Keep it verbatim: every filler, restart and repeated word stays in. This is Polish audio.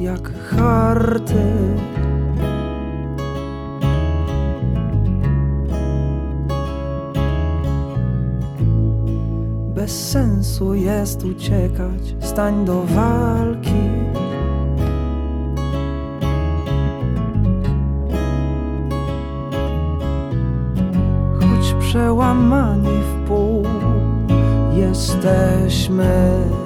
jak harty. Bez sensu jest uciekać, stań do walki. Choć przełamani w pół jesteśmy.